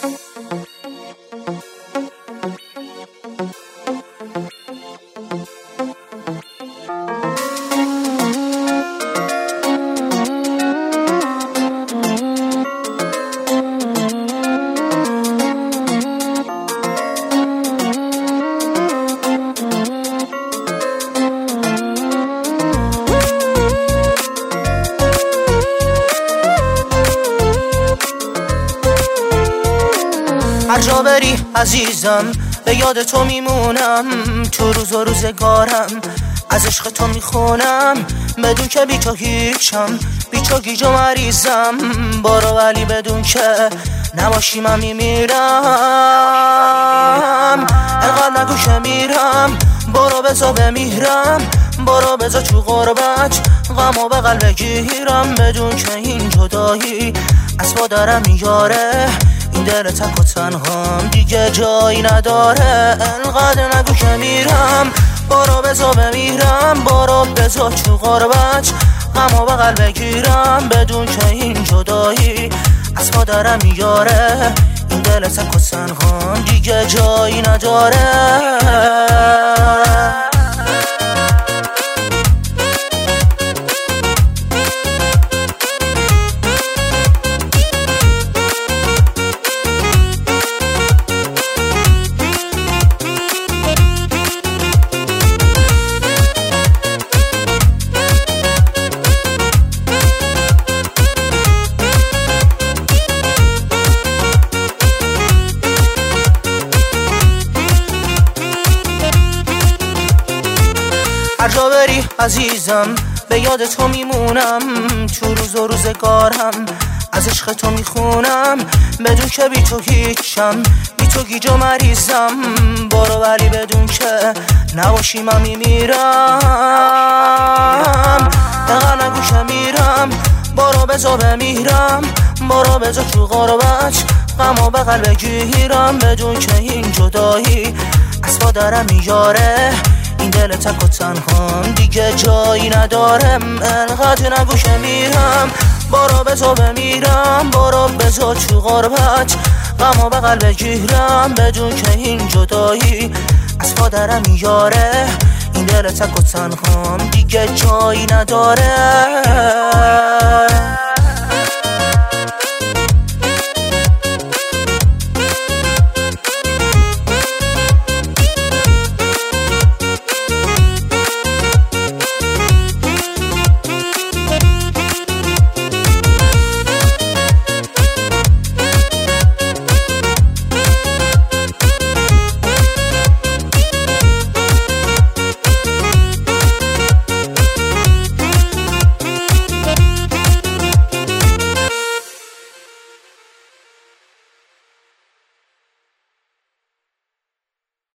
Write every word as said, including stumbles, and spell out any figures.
هر جا بری عزیزم به یاد تو میمونم، تو روز و روزگارم از عشق تو میخونم، بدون که بی تو هیچم، بی تو گیج و مریضم. برو ولی بدون که نباشی من میمیرم، انقدر نگو که میرم، برو بزا بمیرم، برو بزا تو غربت غمو به قلب گیرم، بدون که این جدایی از با دارم میاره، این دل تک و تنهام دیگه جایی نداره. انقدر نگو که میرم، برو بزا بمیرم، برو بزا تو غربت غمو به قلب گیرم، بدون که این جدایی از پا دارم میاره، این دل تک و تنهام دیگه جایی نداره. هر جا بری عزیزم به یاد تو میمونم، تو روز و روزگارم از عشق تو میخونم، بدون که بی تو هیچم، بی تو گیج و مریضم. برو ولی بدون که نباشی من میمیرم، دقیقا نگو که میرم، برو بزا بمیرم، برو بزا تو غربت غمو به قلب گیرم، بدون که این جدایی از پا دارم میاره، این دل تک و تنهام دیگه جایی ندارم. انقدر نگو که میرم، برو بزا بمیرم، برو بزا تو غربت غمو به قلب گیرم، بدون که این جدایی از پا دارم میاره، این دل تک و تنهام دیگه جایی نداره.